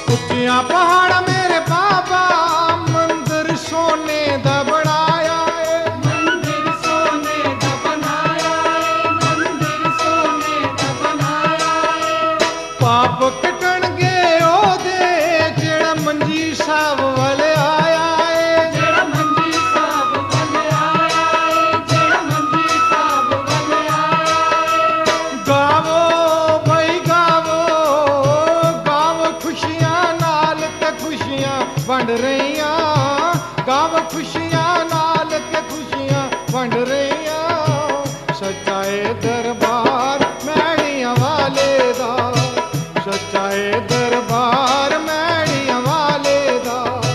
ऊंचिया पहाड़ मेरे बाबा मंदिर सोने दा बनाया है, मंदिर सोने दा बनाया है, मंदिर सोने दा बनाया है। पाप कटण गए ओदे जेड़ा मंजी साहब वाले आया है, जेड़ा मंजी साहब वाले आया है, जेड़ा मंजी साहब वाले आया है। गावो भाई गावो, गावो खुशियां नाल ते खुशियां वंड रहियां, गावो खुशियां नाल ते खुशियां वंड रहियां। सच्चाए दरबार मैड़ियां वाले दा, सच्चाए दरबार मैड़ियां वाले दा।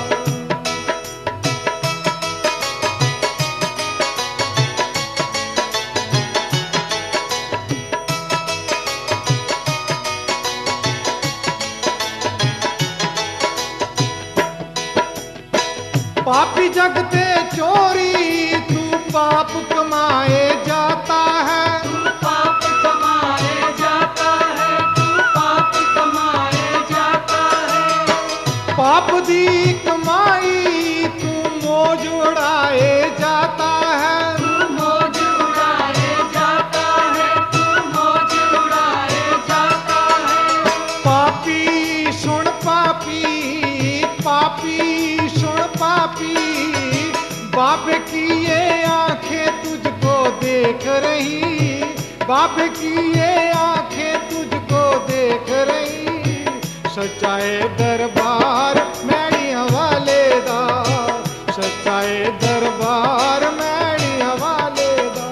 पापी जगते चोरी तू पाप कमाए जाता है, तू पाप कमाए जाता है, तू पाप कमाए जाता है। पाप दी कमाई तू मौज उड़ाए जाता है, तू मौज उड़ाए जाता है, तू मौज उड़ाए जाता है। पापी सुन पापी, पापी सुन पापी, बाबे की ये आंखें तुझको देख रही, बाबे की ये आंखें तुझको देख रही। सच्चाए दरबार मैड़ियां वाले दा, सच्चाए दरबार मैड़ियां वाले दा।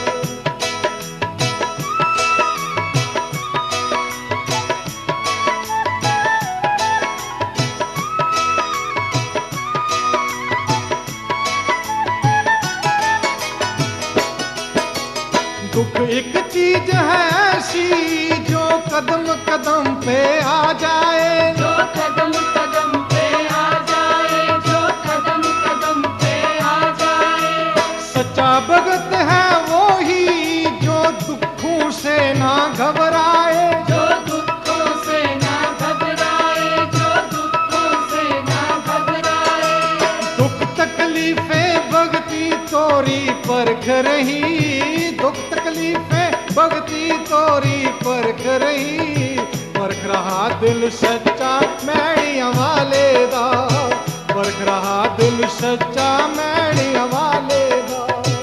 दुख एक चीज है ऐसी जो कदम कदम पे आ जाए, जो कदम कदम पे आ जाए, जो कदम कदम पे आ जाए। सच्चा भगत है वो ही जो दुखों से ना घबराए, जो दुखों से ना घबराए, जो दुखों से ना घबराए। दुख तकलीफें भगती तोरी परख रही, दुख तकलीफें भगती तोरी परख रही। परख रहा दिल सच्चा मैड़ियां वाले दा, परख रहा दिल सच्चा मैड़ियां वाले दा।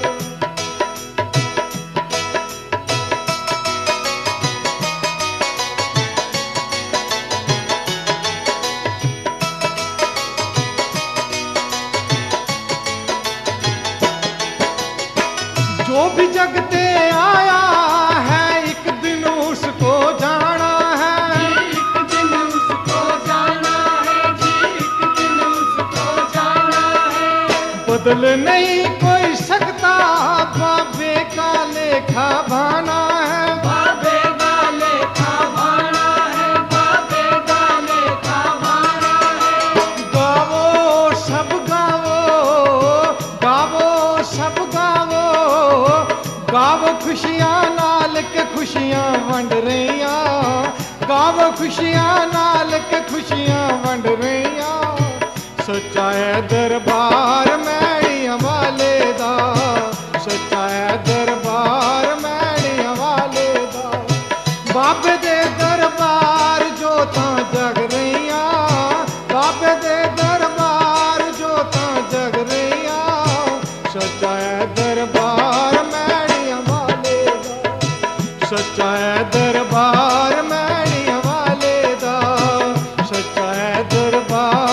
जो भी जगते आया है एक दिन उसको जाना है, एक दिन उसको जाना है जी, एक दिन उसको जाना है। बदल नहीं कोई सकता बाबे का लेखा भाना है, बाबे का लेखा भाना है, बाबे का लेखा भाना है। गावो सब गावो, गावो सब गावो, गावो खुशियां नाल के खुशियां वंड रहियां, गावो खुशियां नाल के खुशियां वंड रहियां। सच्चा है दरबार मैड़ियां वाले दा, सच्चा है दरबार मैड़ियां वाले दा। बाबे दे दरबार जोतां जग रहियां, बाबे दे दरबार जोतां जग रहियां। सच्चा है दरबार मैड़ियां वाले दा, सच्चा है दरबार मैड़ियां वाले दा, सच्चा है दरबार